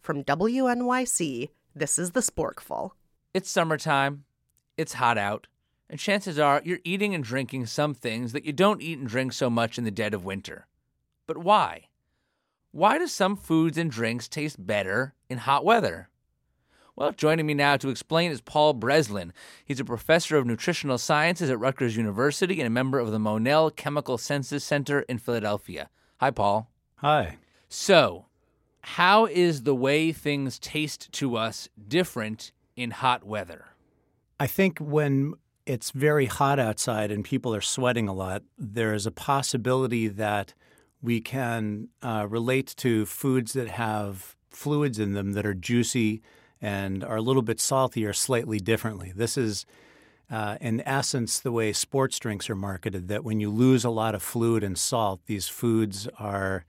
From WNYC, this is The Sporkful. It's summertime, it's hot out, and chances are you're eating and drinking some things that you don't eat and drink so much in the dead of winter. But why? Why do some foods and drinks taste better in hot weather? Well, joining me now to explain is Paul Breslin. He's a professor of nutritional sciences at Rutgers University and a member of the Monell Chemical Senses Center in Philadelphia. Hi, Paul. Hi. So, how is the way things taste to us different in hot weather? I think when it's very hot outside and people are sweating a lot, there is a possibility that we can relate to foods that have fluids in them that are juicy and are a little bit salty or slightly differently. This is, in essence, the way sports drinks are marketed, that when you lose a lot of fluid and salt, these fluids are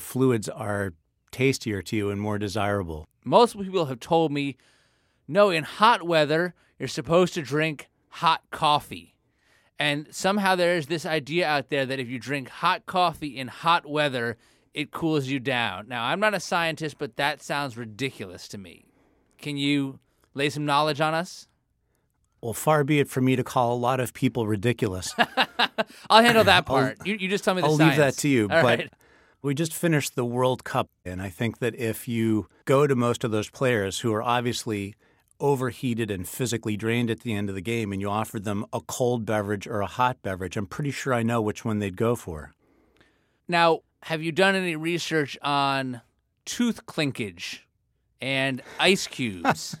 tastier to you and more desirable. Most people have told me, no, in hot weather, you're supposed to drink hot coffee. And somehow there's this idea out there that if you drink hot coffee in hot weather, it cools you down. Now, I'm not a scientist, but that sounds ridiculous to me. Can you lay some knowledge on us? Well, far be it for me to call a lot of people ridiculous. I'll handle that part. You just tell me the I'll science. leave that to you. All but right. We just finished the World Cup, and I think that if you go to most of those players who are obviously overheated and physically drained at the end of the game and you offer them a cold beverage or a hot beverage, I'm pretty sure I know which one they'd go for. Now, have you done any research on tooth clinkage and ice cubes?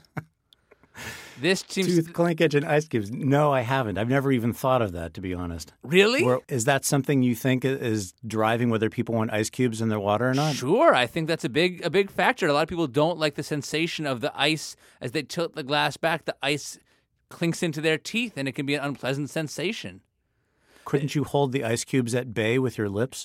This seems Tooth clinkage and ice cubes. No, I haven't. I've never even thought of that, to be honest. Really? Is that something you think is driving whether people want ice cubes in their water or not? Sure, I think that's a big factor. A lot of people don't like the sensation of the ice as they tilt the glass back. The ice clinks into their teeth, and it can be an unpleasant sensation. Couldn't you hold the ice cubes at bay with your lips?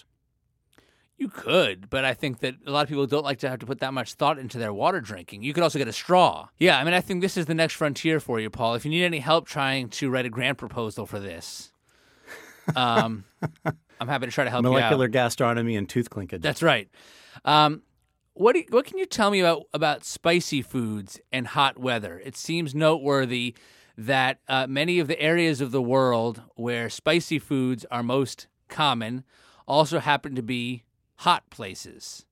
You could, but I think that a lot of people don't like to have to put that much thought into their water drinking. You could also get a straw. Yeah, I mean, I think this is the next frontier for you, Paul. If you need any help trying to write a grant proposal for this, I'm happy to try to help you out. Molecular gastronomy and tooth clinkage. That's right. What can you tell me about spicy foods and hot weather? It seems noteworthy that many of the areas of the world where spicy foods are most common also happen to be hot places.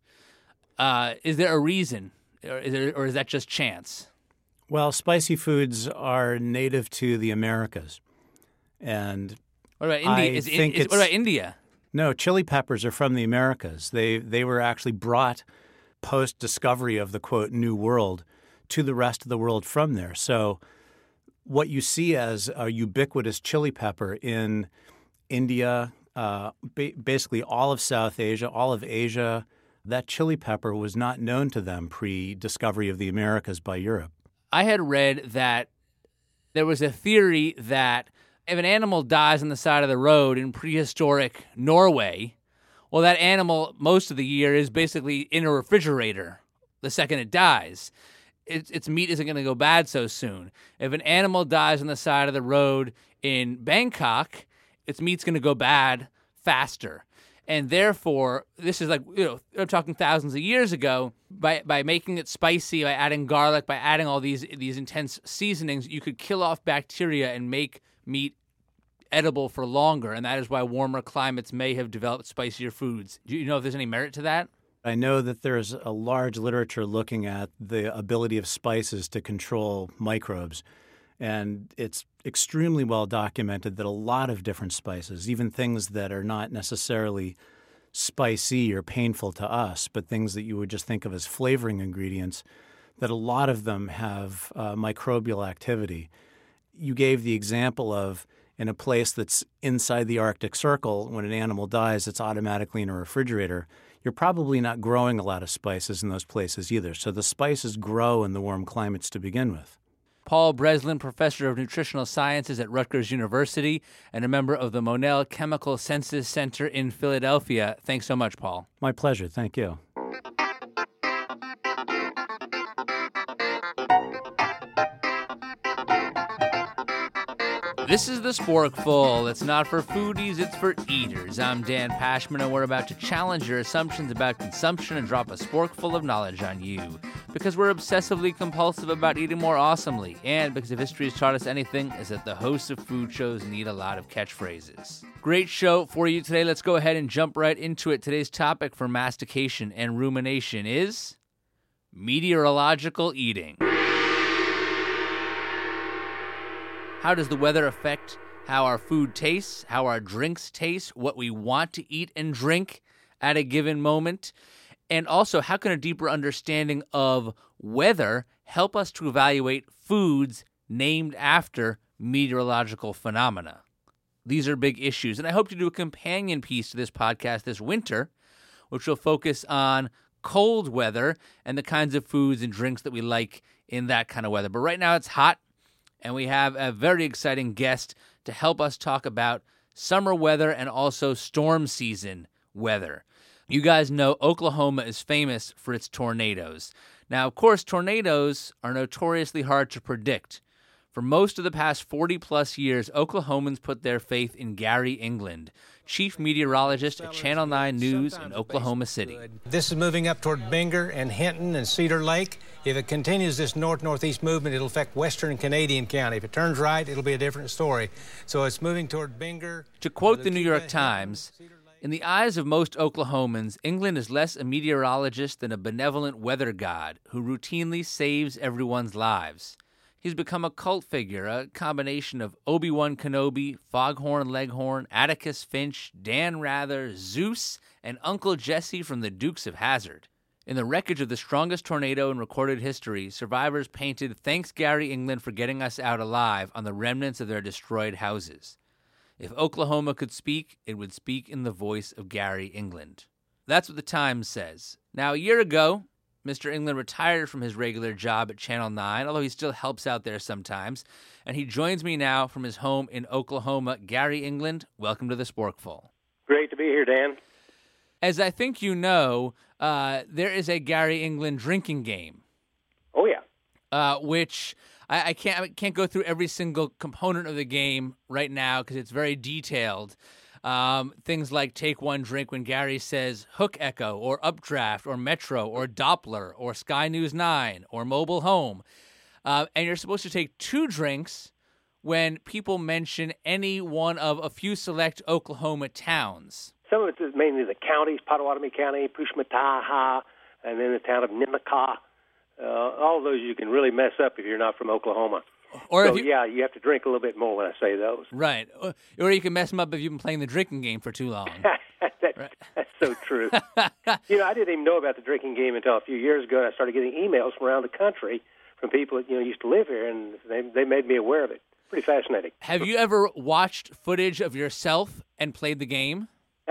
Is there a reason, or is that just chance? Well, spicy foods are native to the Americas. And What about India? What about India? No, chili peppers are from the Americas. They were actually brought post-discovery of the, quote, New World to the rest of the world from there. So what you see as a ubiquitous chili pepper in India, basically all of South Asia, all of Asia, that chili pepper was not known to them pre-discovery of the Americas by Europe. I had read that there was a theory that if an animal dies on the side of the road in prehistoric Norway, well, that animal most of the year is basically in a refrigerator the second it dies. Its meat isn't going to go bad so soon. If an animal dies on the side of the road in Bangkok, its meat's going to go bad faster. And therefore, this is I'm talking thousands of years ago, by making it spicy, by adding garlic, by adding all these intense seasonings, you could kill off bacteria and make meat edible for longer. And that is why warmer climates may have developed spicier foods. Do you know if there's any merit to that? I know that there's a large literature looking at the ability of spices to control microbes. And it's extremely well documented that a lot of different spices, even things that are not necessarily spicy or painful to us, but things that you would just think of as flavoring ingredients, that a lot of them have microbial activity. You gave the example of in a place that's inside the Arctic Circle, when an animal dies, it's automatically in a refrigerator. You're probably not growing a lot of spices in those places either. So the spices grow in the warm climates to begin with. Paul Breslin, professor of nutritional sciences at Rutgers University and a member of the Monell Chemical Senses Center in Philadelphia. Thanks so much, Paul. My pleasure. Thank you. This is The Sporkful. It's not for foodies, it's for eaters. I'm Dan Pashman, and we're about to challenge your assumptions about consumption and drop a sporkful of knowledge on you. because we're obsessively compulsive about eating more awesomely, and because if history has taught us anything, is that the hosts of food shows need a lot of catchphrases. Great show for you today. Let's go ahead and jump right into it. Today's topic for mastication and rumination is meteorological eating. How does the weather affect how our food tastes, how our drinks taste, what we want to eat and drink at a given moment? And also, how can a deeper understanding of weather help us to evaluate foods named after meteorological phenomena? These are big issues, and I hope to do a companion piece to this podcast this winter, which will focus on cold weather and the kinds of foods and drinks that we like in that kind of weather. But right now it's hot, and we have a very exciting guest to help us talk about summer weather and also storm season weather. You guys know Oklahoma is famous for its tornadoes. Now, of course, tornadoes are notoriously hard to predict. For most of the past 40-plus years, Oklahomans put their faith in Gary England, chief meteorologist at Channel 9 News in Oklahoma City. This is moving up toward Binger and Hinton and Cedar Lake. If it continues this north-northeast movement, it'll affect western Canadian County. If it turns right, it'll be a different story. So it's moving toward Binger. To quote the New York Times, in the eyes of most Oklahomans, England is less a meteorologist than a benevolent weather god who routinely saves everyone's lives. He's become a cult figure, a combination of Obi-Wan Kenobi, Foghorn Leghorn, Atticus Finch, Dan Rather, Zeus, and Uncle Jesse from the Dukes of Hazzard. In the wreckage of the strongest tornado in recorded history, survivors painted "Thanks Gary England for getting us out alive" on the remnants of their destroyed houses. If Oklahoma could speak, it would speak in the voice of Gary England. That's what the Times says. Now, a year ago, Mr. England retired from his regular job at Channel 9, although he still helps out there sometimes, and he joins me now from his home in Oklahoma. Gary England, welcome to the Sporkful. Great to be here, Dan. As I think you know, there is a Gary England drinking game. Oh, yeah. Which I can't go through every single component of the game right now because it's very detailed. Things like take one drink when Gary says Hook Echo or Updraft or Metro or Doppler or Sky News 9 or Mobile Home. And you're supposed to take two drinks when people mention any one of a few select Oklahoma towns. Some of it's mainly the counties, Pottawatomie County, Pushmataha, and then the town of Nemaha. All of those you can really mess up if you're not from Oklahoma. Or so, you have to drink a little bit more when I say those. Right. Or you can mess them up if you've been playing the drinking game for too long. That's so true. I didn't even know about the drinking game until a few years ago, and I started getting emails from around the country from people that used to live here, and they made me aware of it. Pretty fascinating. Have you ever watched footage of yourself and played the game?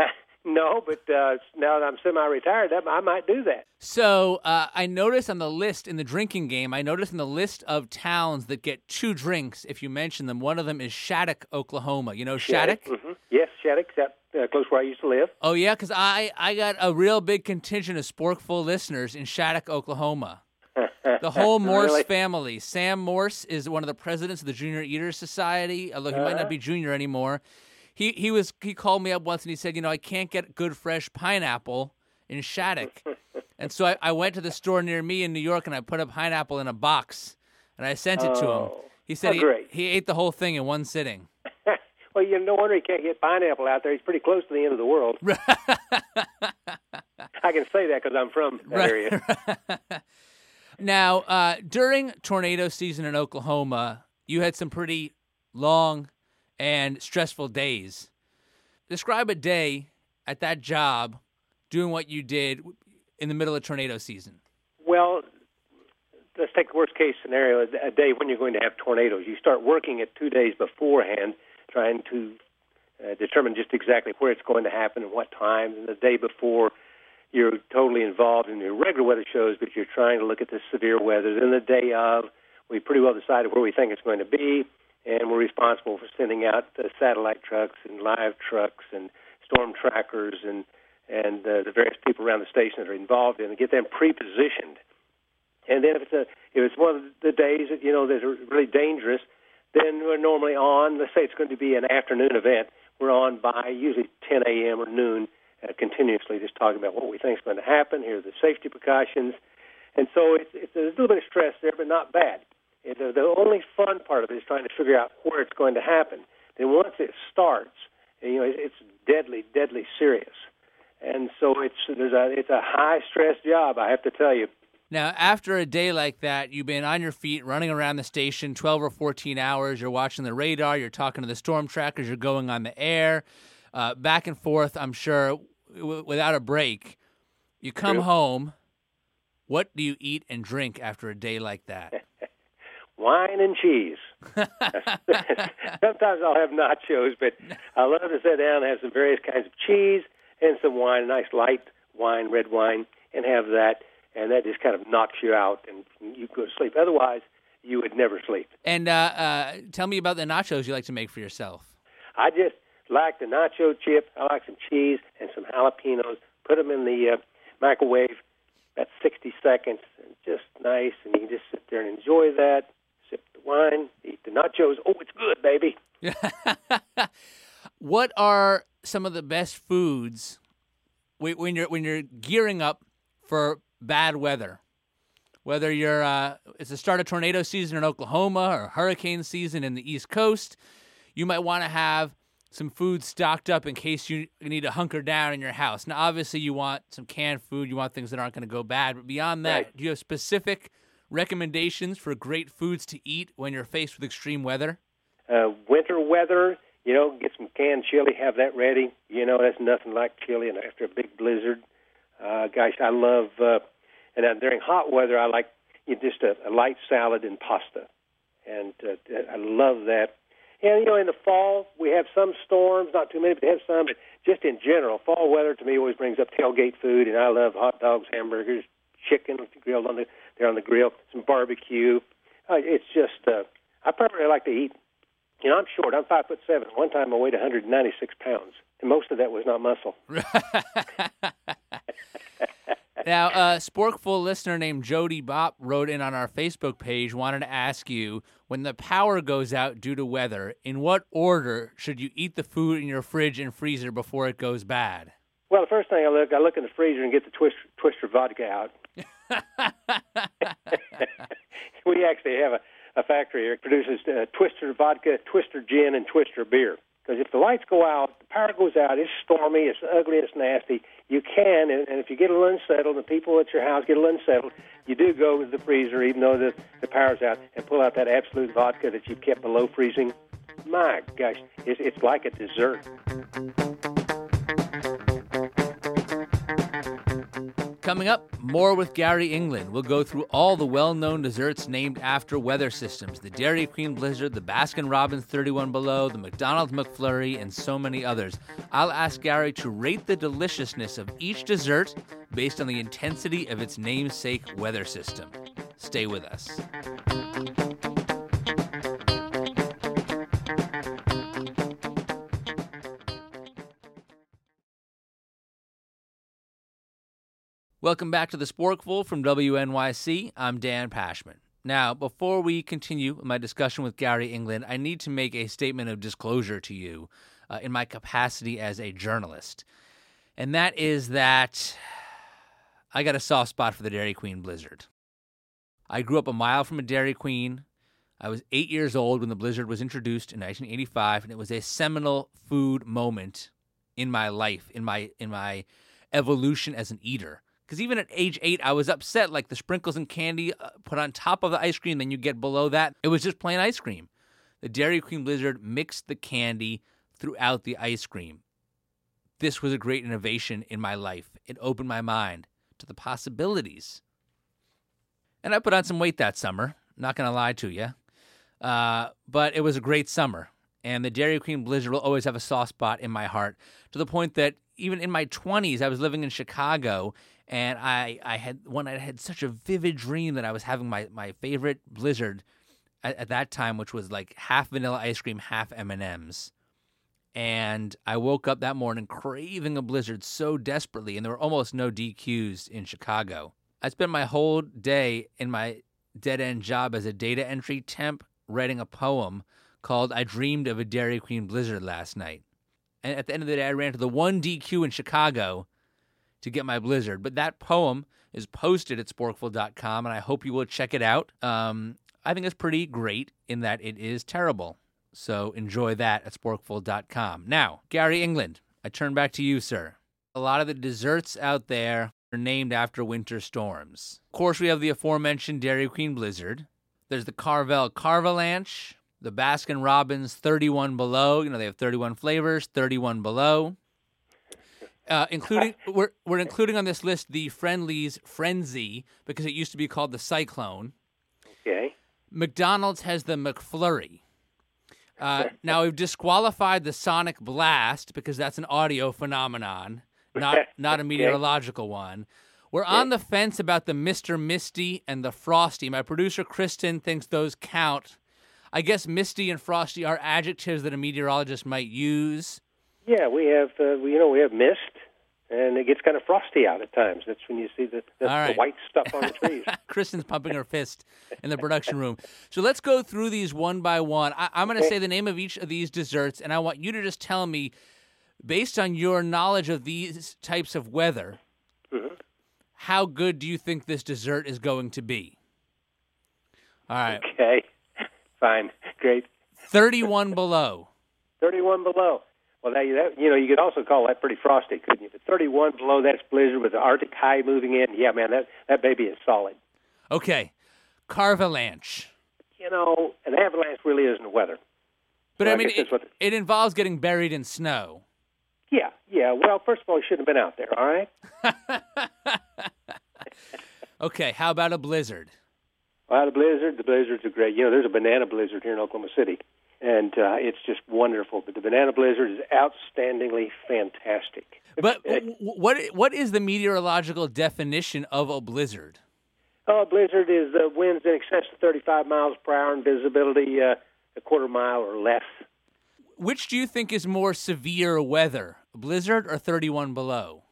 No, but now that I'm semi-retired, I might do that. So I noticed on the list in the drinking game, I noticed in the list of towns that get two drinks if you mention them, one of them is Shattuck, Oklahoma. You know Shattuck? Mm-hmm. Yes, Shattuck, close where I used to live. Oh, yeah, because I got a real big contingent of Sporkful listeners in Shattuck, Oklahoma. The whole Morse family. Sam Morse is one of the presidents of the Junior Eaters Society, although he might not be junior anymore. He called me up once and he said, I can't get good fresh pineapple in Shattuck. And so I went to the store near me in New York and I put a pineapple in a box and I sent it to him. He said he ate the whole thing in one sitting. Well, no wonder he can't get pineapple out there. He's pretty close to the end of the world. I can say that because I'm from that area. Now, during tornado season in Oklahoma, you had some pretty long and stressful days. Describe a day at that job doing what you did in the middle of tornado season. Well, let's take the worst case scenario, a day when you're going to have tornadoes. You start working it 2 days beforehand, trying to determine just exactly where it's going to happen and what time. And the day before, you're totally involved in your regular weather shows, but you're trying to look at the severe weather. Then the day of, we pretty well decided where we think it's going to be, and we're responsible for sending out satellite trucks and live trucks and storm trackers and the various people around the station that are involved in, and get them pre-positioned. And then if it's one of the days that that are really dangerous, then we're normally on. Let's say it's going to be an afternoon event. We're on by usually 10 a.m. or noon, continuously just talking about what we think is going to happen. Here are the safety precautions, And so there's a little bit of stress there, but not bad. The only fun part of it is trying to figure out where it's going to happen. Then once it starts, it's deadly, deadly serious. And so it's a high-stress job, I have to tell you. Now, after a day like that, you've been on your feet running around the station 12 or 14 hours. You're watching the radar. You're talking to the storm trackers. You're going on the air, back and forth, I'm sure, without a break. You come home. What do you eat and drink after a day like that? Wine and cheese. Sometimes I'll have nachos, but I love to sit down and have some various kinds of cheese and some wine, a nice light wine, red wine, and have that. And that just kind of knocks you out, and you go to sleep. Otherwise, you would never sleep. And tell me about the nachos you like to make for yourself. I just like the nacho chip. I like some cheese and some jalapenos. Put them in the microwave. That's 60 seconds. And just nice, and you can just sit there and enjoy that. Sip the wine, eat the nachos. Oh, it's good, baby. What are some of the best foods when you're gearing up for bad weather? Whether it's the start of tornado season in Oklahoma or hurricane season in the East Coast, you might want to have some food stocked up in case you need to hunker down in your house. Now, obviously, you want some canned food. You want things that aren't going to go bad. But beyond that, right, do you have specific recommendations for great foods to eat when you're faced with extreme weather? Winter weather, get some canned chili, have that ready. That's nothing like chili and after a big blizzard. Gosh, I love, and during hot weather, I like just a light salad and pasta. And I love that. And, in the fall, we have some storms, not too many, but we have some. But just in general, fall weather to me always brings up tailgate food, and I love hot dogs, hamburgers, chicken grilled on the grill, some barbecue. It's just, I primarily like to eat. I'm short. I'm 5'7". One time I weighed 196 pounds, and most of that was not muscle. Now, a Sporkful listener named Jody Bopp wrote in on our Facebook page, wanted to ask you, when the power goes out due to weather, in what order should you eat the food in your fridge and freezer before it goes bad? Well, the first thing I look in the freezer and get the Twister vodka out. We actually have a factory here that produces Twister vodka, Twister gin, and Twister beer. Because if the lights go out, the power goes out, it's stormy, it's ugly, it's nasty, you can, and if you get a little unsettled, the people at your house get a little unsettled, you do go to the freezer, even though the power's out, and pull out that Absolute vodka that you've kept below freezing. My gosh, it's like a dessert. Coming up, more with Gary England. We'll go through all the well-known desserts named after weather systems, the Dairy Queen Blizzard, the Baskin-Robbins 31 Below, the McDonald's McFlurry, and so many others. I'll ask Gary to rate the deliciousness of each dessert based on the intensity of its namesake weather system. Stay with us. Welcome back to the Sporkful from WNYC. I'm Dan Pashman. Now, before we continue my discussion with Gary England, I need to make a statement of disclosure to you in my capacity as a journalist. And that is that I got a soft spot for the Dairy Queen Blizzard. I grew up a mile from a Dairy Queen. I was 8 years old when the Blizzard was introduced in 1985, and it was a seminal food moment in my life, in my evolution as an eater. Because even at age 8, I was upset, like the sprinkles and candy put on top of the ice cream, then you get below that. It was just plain ice cream. The Dairy Queen Blizzard mixed the candy throughout the ice cream. This was a great innovation in my life. It opened my mind to the possibilities. And I put on some weight that summer, not going to lie to you. But it was a great summer. And the Dairy Queen Blizzard will always have a soft spot in my heart, to the point that even in my 20s, I was living in Chicago, and I had such a vivid dream that I was having my favorite Blizzard at that time, which was like half vanilla ice cream, half M&Ms. And I woke up that morning craving a Blizzard so desperately, and there were almost no DQs in Chicago. I spent my whole day in my dead-end job as a data entry temp writing a poem called I Dreamed of a Dairy Queen Blizzard Last Night. And at the end of the day, I ran to the one DQ in Chicago to get my Blizzard. But that poem is posted at sporkful.com, and I hope you will check it out. I think it's pretty great in that it is terrible. So enjoy that at sporkful.com. Now, Gary England, I turn back to you, sir. A lot of the desserts out there are named after winter storms. Of course, we have the aforementioned Dairy Queen Blizzard. There's the Carvel Carvalanche, the Baskin-Robbins 31 Below. They have 31 flavors, 31 Below. We're including on this list the Friendly's Frenzy because it used to be called the Cyclone. Okay. McDonald's has the McFlurry. Now, we've disqualified the Sonic Blast because that's an audio phenomenon, not a meteorological one. We're on the fence about the Mr. Misty and the Frosty. My producer, Kristen, thinks those count. I guess Misty and Frosty are adjectives that a meteorologist might use. Yeah, we have mist, and it gets kind of frosty out at times. That's when you see the white stuff on the trees. Kristen's pumping her fist in the production room. So let's go through these one by one. I'm going to say the name of each of these desserts, and I want you to just tell me, based on your knowledge of these types of weather, how good do you think this dessert is going to be? All right. Okay. Fine. Great. 31 Below. 31 Below. Well, you could also call that pretty frosty, couldn't you? But 31 Below, that's blizzard with the Arctic high moving in. Yeah, man, that baby is solid. Okay. Carvalanche. An avalanche really isn't weather. But, so it involves getting buried in snow. Yeah. Well, first of all, you shouldn't have been out there, all right? Okay, how about a blizzard? Well, the blizzards are great. There's a banana blizzard here in Oklahoma City. And it's just wonderful. But the banana blizzard is outstandingly fantastic. But what is the meteorological definition of a blizzard? Oh, a blizzard is winds in excess of 35 miles per hour and visibility a quarter mile or less. Which do you think is more severe weather, a blizzard or 31 Below?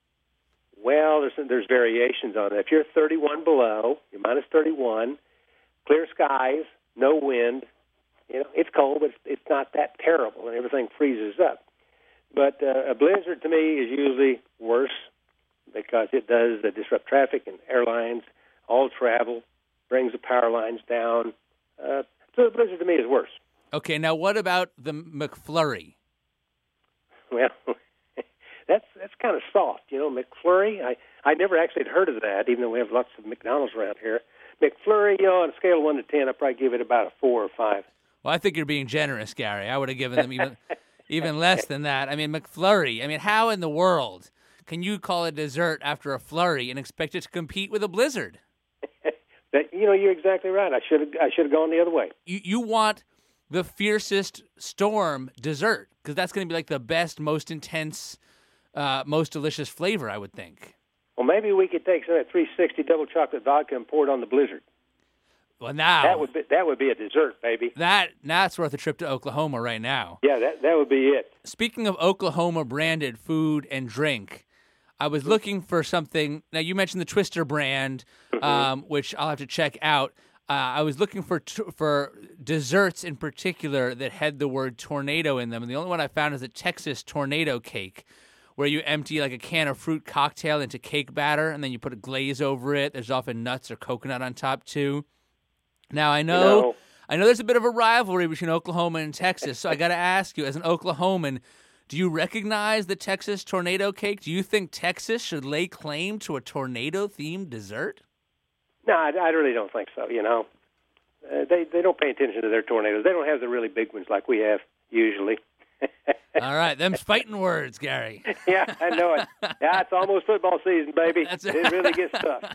Well, there's variations on that. If you're 31 below, you're minus 31, clear skies, no wind. It's cold, but it's not that terrible, and everything freezes up. But a blizzard, to me, is usually worse because it does disrupt traffic and airlines, all travel, brings the power lines down. So a blizzard, to me, is worse. Okay, now what about the McFlurry? Well, that's kind of soft. McFlurry, I never actually had heard of that, even though we have lots of McDonald's around here. McFlurry, on a scale of 1 to 10, I'd probably give it about a 4 or 5. Well, I think you're being generous, Gary. I would have given them even less than that. McFlurry. How in the world can you call a dessert after a flurry and expect it to compete with a blizzard? You're exactly right. I should have gone the other way. You want the fiercest storm dessert because that's going to be like the best, most intense, most delicious flavor, I would think. Well, maybe we could take some of that 360 double chocolate vodka and pour it on the blizzard. Well, now that would be a dessert, baby. That's worth a trip to Oklahoma right now. Yeah, that would be it. Speaking of Oklahoma branded food and drink, I was looking for something. Now you mentioned the Twister brand, which I'll have to check out. I was looking for desserts in particular that had the word tornado in them, and the only one I found is a Texas tornado cake, where you empty like a can of fruit cocktail into cake batter, and then you put a glaze over it. There's often nuts or coconut on top too. Now, I know there's a bit of a rivalry between Oklahoma and Texas, so I got to ask you, as an Oklahoman, do you recognize the Texas tornado cake? Do you think Texas should lay claim to a tornado-themed dessert? No, I really don't think so, They don't pay attention to their tornadoes. They don't have the really big ones like we have usually. All right, them's fighting words, Gary. Yeah, I know it. Yeah, it's almost football season, baby. It really gets tough.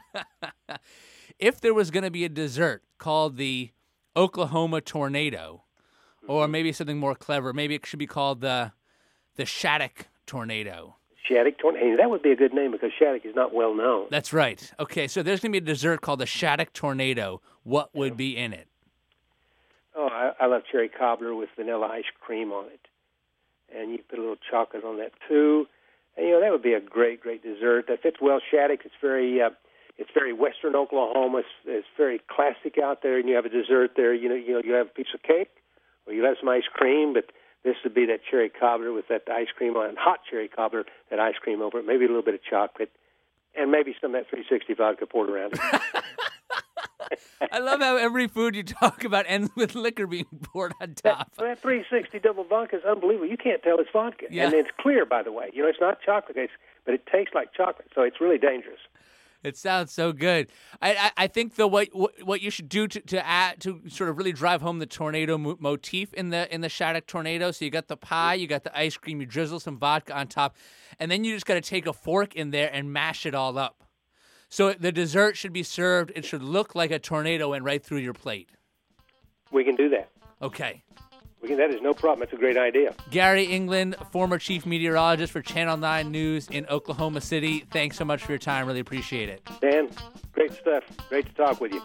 If there was going to be a dessert called the Oklahoma Tornado, or maybe something more clever, maybe it should be called the Shattuck Tornado. Shattuck Tornado. That would be a good name because Shattuck is not well known. That's right. Okay, so there's going to be a dessert called the Shattuck Tornado. What would be in it? Oh, I love cherry cobbler with vanilla ice cream on it. And you put a little chocolate on that, too. And, that would be a great, great dessert. That fits well. Shattuck, it's very western Oklahoma. It's very classic out there, and you have a dessert there. You have a piece of cake, or you have some ice cream, but this would be that cherry cobbler with that ice cream on it, hot cherry cobbler, that ice cream over it, maybe a little bit of chocolate. And maybe some of that 360 vodka poured around it. I love how every food you talk about ends with liquor being poured on top. That 360 double vodka is unbelievable. You can't tell it's vodka. Yeah. And it's clear, by the way. You know, it's not chocolate, but it tastes like chocolate, so it's really dangerous. It sounds so good. I think though what you should do to add to sort of really drive home the tornado motif in the Shattuck tornado. So you got the pie, you got the ice cream, you drizzle some vodka on top, and then you just got to take a fork in there and mash it all up. So the dessert should be served. It should look like a tornado went right through your plate. We can do that. Okay. That is no problem. It's a great idea. Gary England, former chief meteorologist for Channel 9 News in Oklahoma City. Thanks so much for your time. Really appreciate it. Dan, great stuff. Great to talk with you.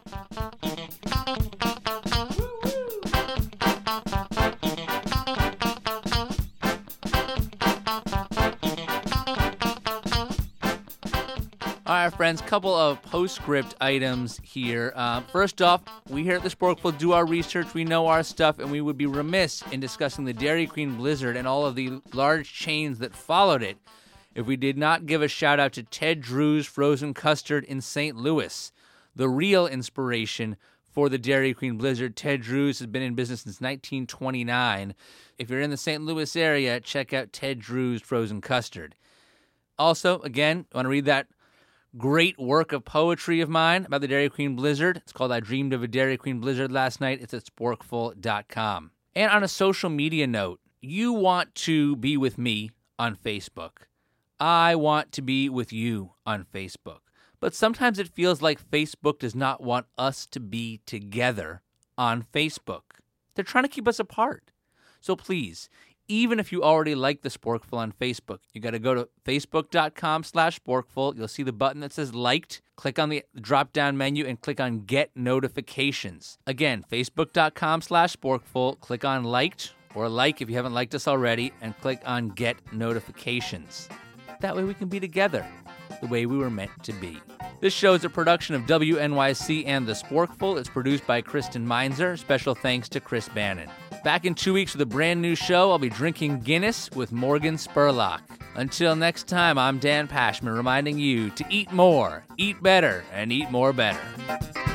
All right, friends, couple of postscript items here. First off, we here at the Sporkful do our research, we know our stuff, and we would be remiss in discussing the Dairy Queen blizzard and all of the large chains that followed it if we did not give a shout-out to Ted Drewes Frozen Custard in St. Louis, the real inspiration for the Dairy Queen blizzard. Ted Drewes has been in business since 1929. If you're in the St. Louis area, check out Ted Drewes Frozen Custard. Also, again, I want to read that great work of poetry of mine about the Dairy Queen blizzard. It's called I Dreamed of a Dairy Queen Blizzard Last Night. It's at sporkful.com. And on a social media note, you want to be with me on Facebook. I want to be with you on Facebook. But sometimes it feels like Facebook does not want us to be together on Facebook. They're trying to keep us apart. So please, even if you already like the Sporkful on Facebook, you got to go to facebook.com/Sporkful. You'll see the button that says liked. Click on the drop-down menu and click on Get Notifications. Again, facebook.com/Sporkful. Click on liked or like if you haven't liked us already, and click on Get Notifications. That way we can be together the way we were meant to be. This show is a production of WNYC and the Sporkful. It's produced by Kristen Meinzer. Special thanks to Chris Bannon. Back in 2 weeks with a brand new show. I'll be drinking Guinness with Morgan Spurlock. Until next time, I'm Dan Pashman reminding you to eat more, eat better, and eat more better.